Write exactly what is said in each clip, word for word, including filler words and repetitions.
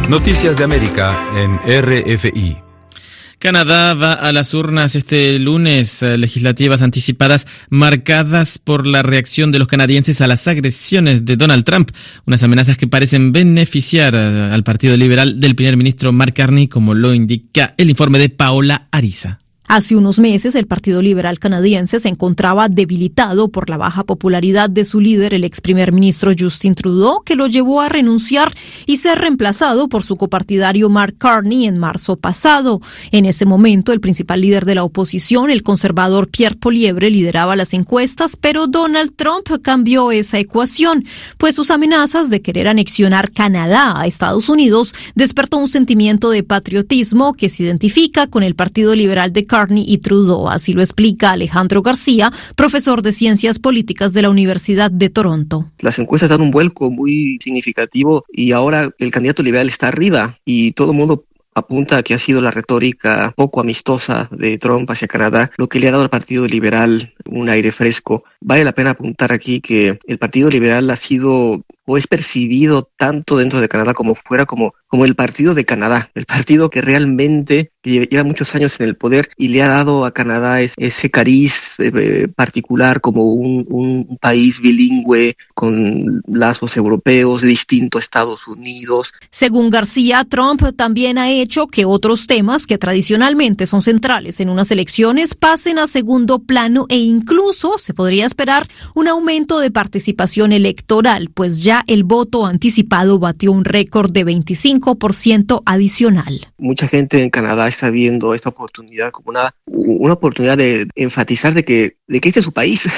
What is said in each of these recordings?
Noticias de América en R F I. Canadá va a las urnas este lunes, legislativas anticipadas marcadas por la reacción de los canadienses a las agresiones de Donald Trump, unas amenazas que parecen beneficiar al Partido Liberal del primer ministro Mark Carney, como lo indica el informe de Paola Ariza. Hace unos meses, el Partido Liberal canadiense se encontraba debilitado por la baja popularidad de su líder, el ex primer ministro Justin Trudeau, que lo llevó a renunciar y ser reemplazado por su copartidario Mark Carney en marzo pasado. En ese momento, el principal líder de la oposición, el conservador Pierre Poilievre, lideraba las encuestas, pero Donald Trump cambió esa ecuación, pues sus amenazas de querer anexionar Canadá a Estados Unidos despertó un sentimiento de patriotismo que se identifica con el Partido Liberal de Carney y Trudeau. Así lo explica Alejandro García, profesor de Ciencias Políticas de la Universidad de Toronto. Las encuestas dan un vuelco muy significativo y ahora el candidato liberal está arriba y todo el mundo apunta a que ha sido la retórica poco amistosa de Trump hacia Canadá lo que le ha dado al Partido Liberal un aire fresco. Vale la pena apuntar aquí que el Partido Liberal ha sido o es percibido tanto dentro de Canadá como fuera como, como el partido de Canadá, el partido que realmente lleva muchos años en el poder y le ha dado a Canadá ese cariz eh, particular como un, un país bilingüe con lazos europeos distinto a Estados Unidos. Según García, Trump también ha hecho que otros temas que tradicionalmente son centrales en unas elecciones pasen a segundo plano e incluso se podría esperar un aumento de participación electoral, pues ya el voto anticipado batió un récord de veinticinco por ciento adicional. Mucha gente en Canadá está viendo esta oportunidad como una, una oportunidad de enfatizar de que, de que este es su país.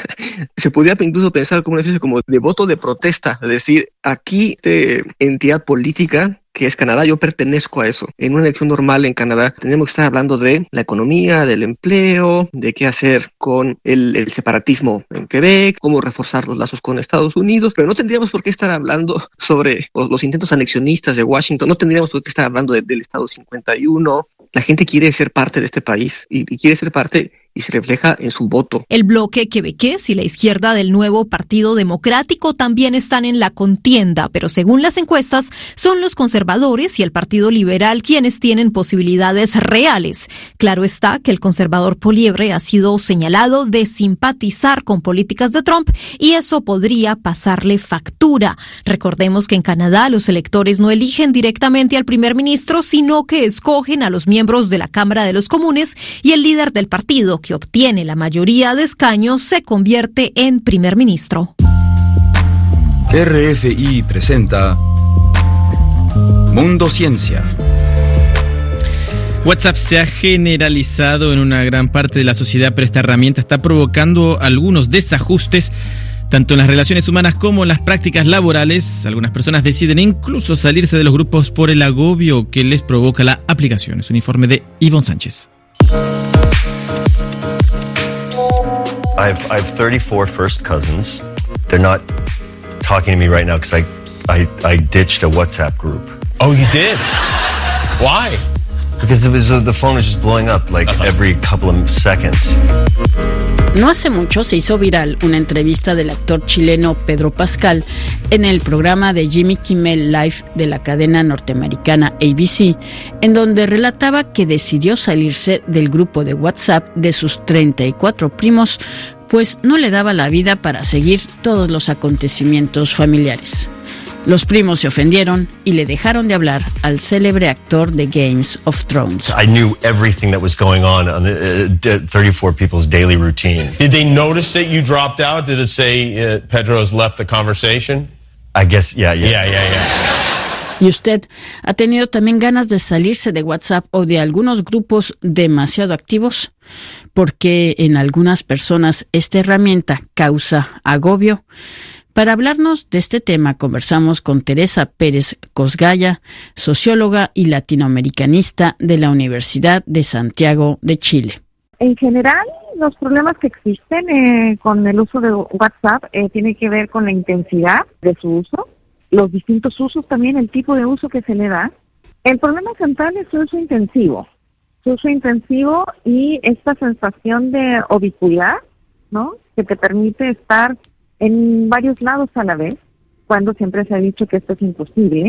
Se podría incluso pensar como una especie como de voto de protesta, es decir, aquí de entidad política que es Canadá, yo pertenezco a eso. En una elección normal en Canadá tenemos que estar hablando de la economía, del empleo, de qué hacer con el, el separatismo en Quebec, cómo reforzar los lazos con Estados Unidos, pero no tendríamos por qué estar hablando sobre los, los intentos anexionistas de Washington, no tendríamos por qué estar hablando de, del Estado cincuenta y uno. La gente quiere ser parte de este país y, y quiere ser parte y se refleja en su voto. El bloque quebequés y la izquierda del nuevo Partido Democrático también están en la contienda, pero según las encuestas, son los conservadores y el Partido Liberal quienes tienen posibilidades reales. Claro está que el conservador Poilievre ha sido señalado de simpatizar con políticas de Trump y eso podría pasarle factura. Recordemos que en Canadá los electores no eligen directamente al primer ministro, sino que escogen a los miembros de la Cámara de los Comunes y el líder del partido, que obtiene la mayoría de escaños, se convierte en primer ministro. R F I presenta Mundo Ciencia. WhatsApp se ha generalizado en una gran parte de la sociedad, pero esta herramienta está provocando algunos desajustes tanto en las relaciones humanas como en las prácticas laborales. Algunas personas deciden incluso salirse de los grupos por el agobio que les provoca la aplicación. Es un informe de Ivonne Sánchez. I have, I have thirty-four first cousins. They're not talking to me right now because I, I, I ditched a WhatsApp group. Oh, you did? Why? Because it was, uh, the phone was just blowing up like uh-huh. every couple of seconds. No hace mucho se hizo viral una entrevista del actor chileno Pedro Pascal en el programa de Jimmy Kimmel Live de la cadena norteamericana A B C, en donde relataba que decidió salirse del grupo de WhatsApp de sus treinta y cuatro primos, pues no le daba la vida para seguir todos los acontecimientos familiares. Los primos se ofendieron y le dejaron de hablar al célebre actor de Games of Thrones. I knew everything that was going on on the uh, thirty-four people's daily routine. Did they notice that you dropped out? Did it say uh, Pedro has left the conversation? I guess, yeah, yeah. Yeah, yeah, yeah. ¿Y usted ha tenido también ganas de salirse de WhatsApp o de algunos grupos demasiado activos? Porque en algunas personas esta herramienta causa agobio. Para hablarnos de este tema conversamos con Teresa Pérez Cosgaya, socióloga y latinoamericanista de la Universidad de Santiago de Chile. En general, los problemas que existen eh, con el uso de WhatsApp eh, tienen que ver con la intensidad de su uso, los distintos usos también, el tipo de uso que se le da. El problema central es su uso intensivo, su uso intensivo y esta sensación de ubicuidad, ¿no?, que te permite estar en varios lados a la vez, cuando siempre se ha dicho que esto es imposible.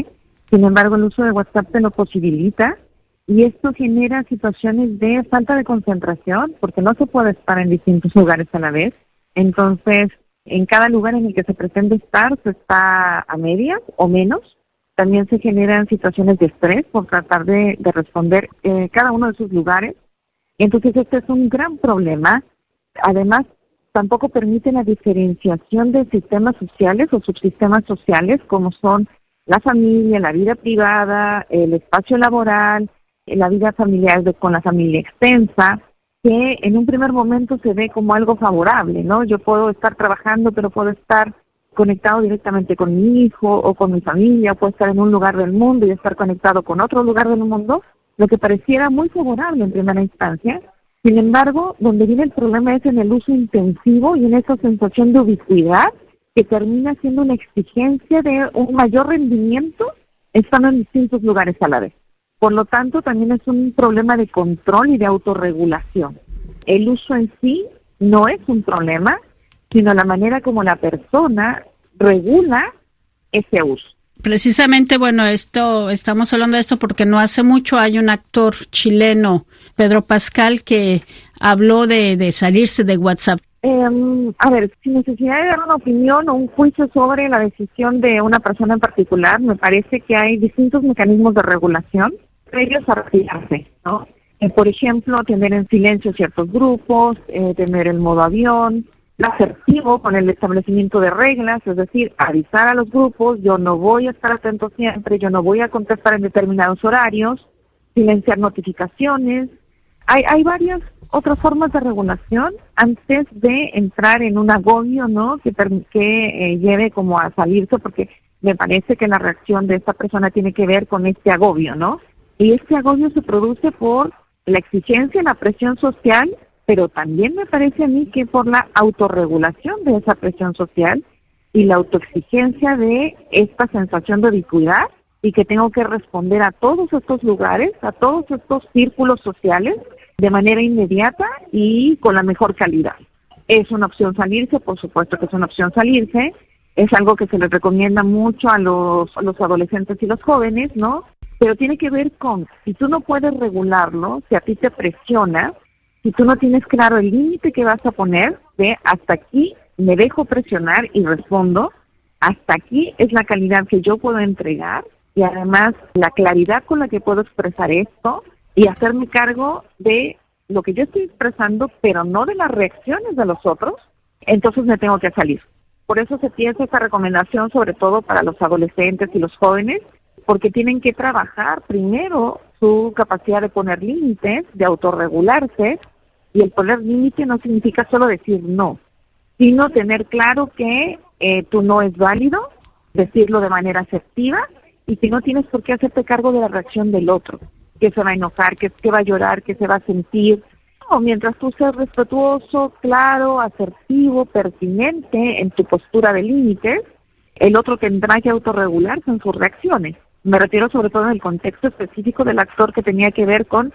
Sin embargo, el uso de WhatsApp te lo posibilita y esto genera situaciones de falta de concentración porque no se puede estar en distintos lugares a la vez. Entonces, en cada lugar en el que se pretende estar, se está a medias o menos. También se generan situaciones de estrés por tratar de, de responder eh, cada uno de esos lugares. Entonces, este es un gran problema. Además, tampoco permite la diferenciación de sistemas sociales o subsistemas sociales como son la familia, la vida privada, el espacio laboral, la vida familiar de, con la familia extensa, que en un primer momento se ve como algo favorable, ¿no? Yo puedo estar trabajando, pero puedo estar conectado directamente con mi hijo o con mi familia, o puedo estar en un lugar del mundo y estar conectado con otro lugar del mundo, lo que pareciera muy favorable en primera instancia. Sin embargo, donde viene el problema es en el uso intensivo y en esa sensación de ubicuidad que termina siendo una exigencia de un mayor rendimiento estando en distintos lugares a la vez. Por lo tanto, también es un problema de control y de autorregulación. El uso en sí no es un problema, sino la manera como la persona regula ese uso. Precisamente, bueno, esto estamos hablando de esto porque no hace mucho hay un actor chileno, Pedro Pascal, que habló de, de salirse de WhatsApp. Eh, a ver, sin necesidad de dar una opinión o un juicio sobre la decisión de una persona en particular, me parece que hay distintos mecanismos de regulación previos a retirarse, ¿no? Eh, por ejemplo, tener en silencio ciertos grupos, eh, tener el modo avión, asertivo con el establecimiento de reglas, es decir, avisar a los grupos, yo no voy a estar atento siempre, yo no voy a contestar en determinados horarios, silenciar notificaciones. Hay, hay varias otras formas de regulación antes de entrar en un agobio, ¿no? Que, que eh, lleve como a salirse, porque me parece que la reacción de esta persona tiene que ver con este agobio, ¿no? Y este agobio se produce por la exigencia, la presión social, pero también me parece a mí que por la autorregulación de esa presión social y la autoexigencia de esta sensación de ubicuidad y que tengo que responder a todos estos lugares, a todos estos círculos sociales de manera inmediata y con la mejor calidad. ¿Es una opción salirse? Por supuesto que es una opción salirse. Es algo que se les recomienda mucho a los, a los adolescentes y los jóvenes, ¿no? Pero tiene que ver con, si tú no puedes regularlo, si a ti te presiona, si tú no tienes claro el límite que vas a poner de hasta aquí me dejo presionar y respondo, hasta aquí es la calidad que yo puedo entregar y además la claridad con la que puedo expresar esto y hacerme cargo de lo que yo estoy expresando, pero no de las reacciones de los otros, entonces me tengo que salir. Por eso se piensa esta recomendación sobre todo para los adolescentes y los jóvenes, porque tienen que trabajar primero su capacidad de poner límites, de autorregularse, y el poner límite no significa solo decir no, sino tener claro que eh, tu no es válido, decirlo de manera asertiva, y que no tienes por qué hacerte cargo de la reacción del otro, que se va a enojar, que, que va a llorar, que se va a sentir. No, mientras tú seas respetuoso, claro, asertivo, pertinente en tu postura de límites, el otro tendrá que autorregularse en sus reacciones. Me refiero sobre todo en el contexto específico del actor que tenía que ver con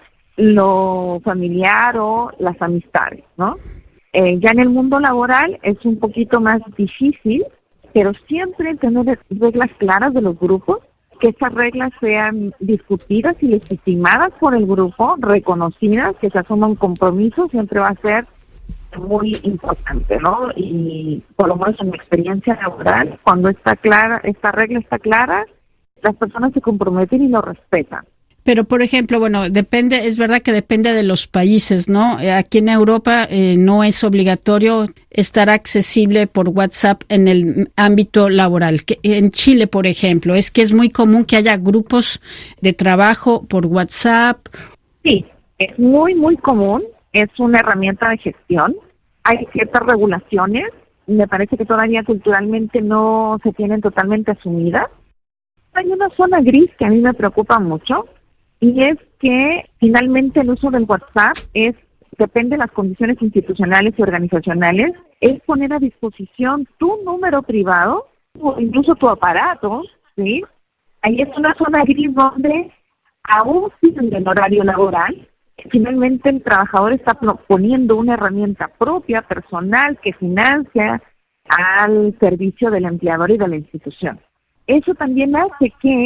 lo familiar o las amistades, ¿no? Eh, ya en el mundo laboral es un poquito más difícil, pero siempre tener reglas claras de los grupos, que esas reglas sean discutidas y legitimadas por el grupo, reconocidas, que se asuma un compromiso, siempre va a ser muy importante, ¿no? Y por lo menos en mi experiencia laboral, cuando está clara, esta regla está clara, las personas se comprometen y lo respetan. Pero, por ejemplo, bueno, depende, es verdad que depende de los países, ¿no? Aquí en Europa eh, no es obligatorio estar accesible por WhatsApp en el ámbito laboral. Que en Chile, por ejemplo, es que es muy común que haya grupos de trabajo por WhatsApp. Sí, es muy, muy común. Es una herramienta de gestión. Hay ciertas regulaciones. Me parece que todavía culturalmente no se tienen totalmente asumidas. Hay una zona gris que a mí me preocupa mucho, y es que finalmente el uso del WhatsApp es, depende de las condiciones institucionales y organizacionales, es poner a disposición tu número privado o incluso tu aparato, ¿sí? Ahí es una zona gris donde aún siguen el horario laboral, finalmente el trabajador está poniendo una herramienta propia, personal, que financia al servicio del empleador y de la institución. Eso también hace que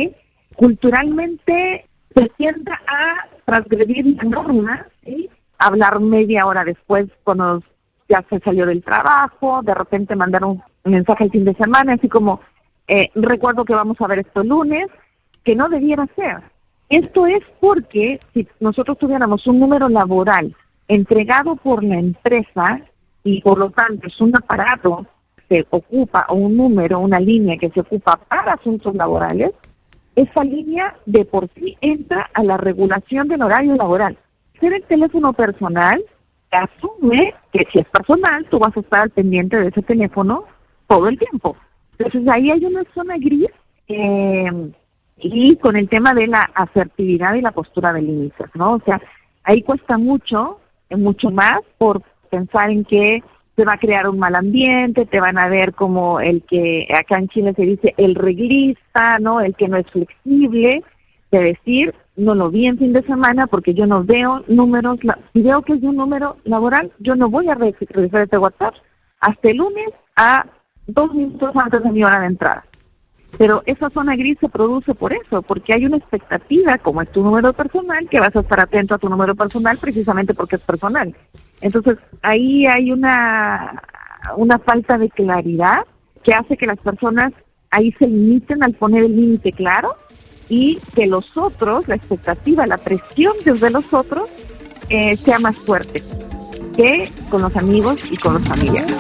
culturalmente se tiende a transgredir la norma, ¿sí? Hablar media hora después cuando ya se salió del trabajo, de repente mandar un mensaje el fin de semana, así como, eh, recuerdo que vamos a ver esto el lunes, que no debiera ser. Esto es porque si nosotros tuviéramos un número laboral entregado por la empresa y por lo tanto es un aparato que se ocupa, o un número, una línea que se ocupa para asuntos laborales, esa línea de por sí entra a la regulación del horario laboral. Ser el teléfono personal asume que si es personal, tú vas a estar al pendiente de ese teléfono todo el tiempo. Entonces ahí hay una zona gris eh, y con el tema de la asertividad y la postura de límites, ¿no? O sea, ahí cuesta mucho, mucho más por pensar en que se va a crear un mal ambiente, te van a ver como el que acá en Chile se dice el reglista, ¿no? El que no es flexible, de decir, no lo vi en fin de semana porque yo no veo números, si veo que es de un número laboral, yo no voy a revisar este WhatsApp hasta el lunes a dos minutos antes de mi hora de entrada. Pero esa zona gris se produce por eso, porque hay una expectativa, como es tu número personal, que vas a estar atento a tu número personal precisamente porque es personal. Entonces, ahí hay una, una falta de claridad que hace que las personas ahí se limiten al poner el límite claro y que los otros, la expectativa, la presión desde los otros, eh, sea más fuerte que con los amigos y con los familiares.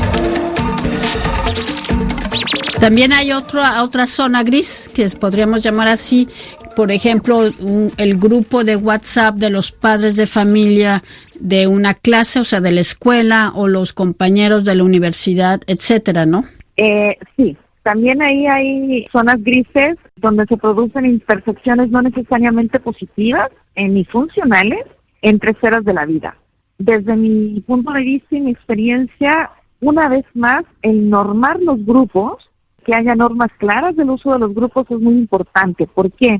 También hay otra otra zona gris, que podríamos llamar así, por ejemplo, un, el grupo de WhatsApp de los padres de familia de una clase, o sea, de la escuela, o los compañeros de la universidad, etcétera, ¿no? Eh, sí, también ahí hay zonas grises donde se producen intersecciones no necesariamente positivas eh, ni funcionales entre esferas de la vida. Desde mi punto de vista y mi experiencia, una vez más, el normar los grupos, que haya normas claras del uso de los grupos es muy importante. ¿Por qué?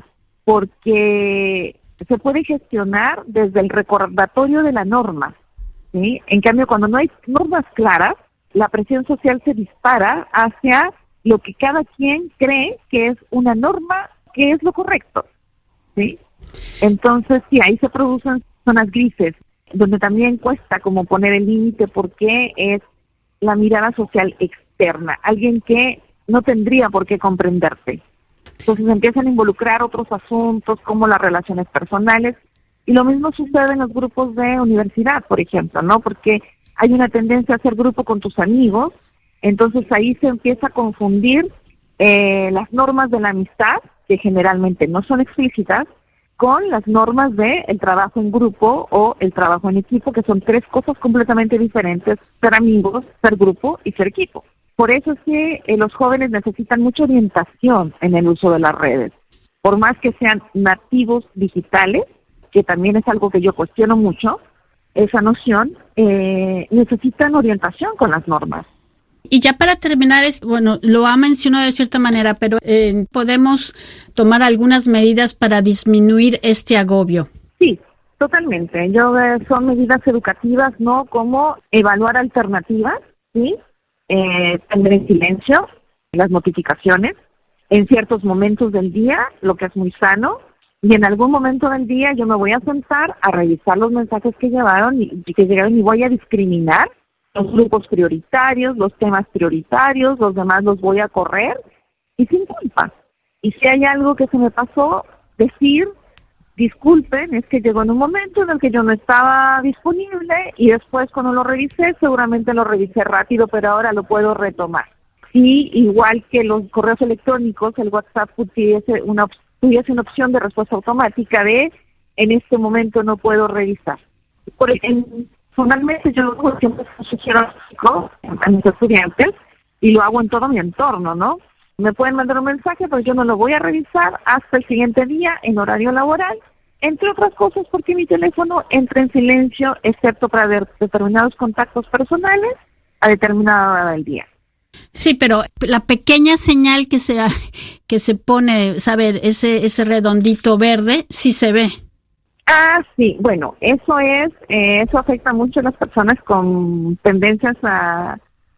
Porque se puede gestionar desde el recordatorio de la norma, ¿sí? En cambio, cuando no hay normas claras, la presión social se dispara hacia lo que cada quien cree que es una norma, que es lo correcto, ¿sí? Entonces, sí, ahí se producen zonas grises, donde también cuesta como poner el límite porque es la mirada social externa, alguien que no tendría por qué comprenderte. Entonces empiezan a involucrar otros asuntos como las relaciones personales, y lo mismo sucede en los grupos de universidad, por ejemplo, ¿no? Porque hay una tendencia a hacer grupo con tus amigos, entonces ahí se empieza a confundir eh, las normas de la amistad, que generalmente no son explícitas, con las normas de el trabajo en grupo o el trabajo en equipo, que son tres cosas completamente diferentes: ser amigos, ser grupo y ser equipo. Por eso es que eh, los jóvenes necesitan mucha orientación en el uso de las redes. Por más que sean nativos digitales, que también es algo que yo cuestiono mucho, esa noción, eh, necesitan orientación con las normas. Y ya para terminar, es, bueno, lo ha mencionado de cierta manera, pero eh, podemos tomar algunas medidas para disminuir este agobio. Sí, totalmente. Yo eh, son medidas educativas, ¿no? Como evaluar alternativas, ¿sí? Eh, tener en silencio las notificaciones en ciertos momentos del día, lo que es muy sano, y en algún momento del día yo me voy a sentar a revisar los mensajes que llevaron y, y que llegaron, y voy a discriminar los grupos prioritarios, los temas prioritarios, los demás los voy a correr y sin culpa. Y si hay algo que se me pasó, decir, disculpen, es que llegó en un momento en el que yo no estaba disponible y después cuando lo revisé, seguramente lo revisé rápido, pero ahora lo puedo retomar. Y igual que los correos electrónicos, el WhatsApp tuviese una, tuviese una opción de respuesta automática de en este momento no puedo revisar. Por ejemplo, personalmente yo siempre sugiero a los chicos, a mis estudiantes, y lo hago en todo mi entorno, ¿no? Me pueden mandar un mensaje, pero yo no lo voy a revisar hasta el siguiente día en horario laboral, entre otras cosas porque mi teléfono entra en silencio, excepto para ver determinados contactos personales a determinada hora del día. Sí, pero la pequeña señal que se que se pone, saber ese ese redondito verde, sí se ve. Ah, sí, bueno, eso es, eh, eso afecta mucho a las personas con tendencias a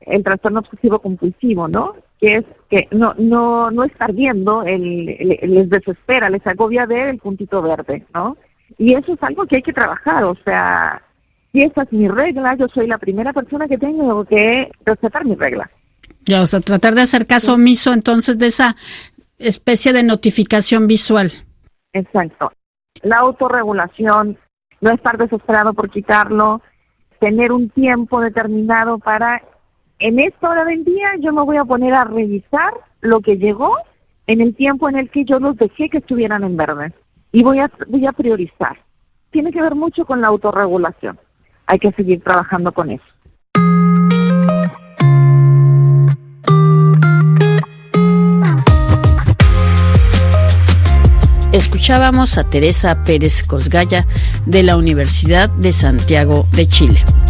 el trastorno obsesivo compulsivo, ¿no? Que es que no no no estar viendo, el, el, les desespera, les agobia ver el puntito verde, ¿no? Y eso es algo que hay que trabajar, o sea, si esa es mi regla, yo soy la primera persona que tengo que respetar mi regla. Ya, o sea, tratar de hacer caso omiso entonces de esa especie de notificación visual. Exacto. La autorregulación, no estar desesperado por quitarlo, tener un tiempo determinado para, en esta hora del día yo me voy a poner a revisar lo que llegó en el tiempo en el que yo los dejé que estuvieran en verde. Y voy a, voy a priorizar. Tiene que ver mucho con la autorregulación. Hay que seguir trabajando con eso. Escuchábamos a Teresa Pérez Cosgaya de la Universidad de Santiago de Chile.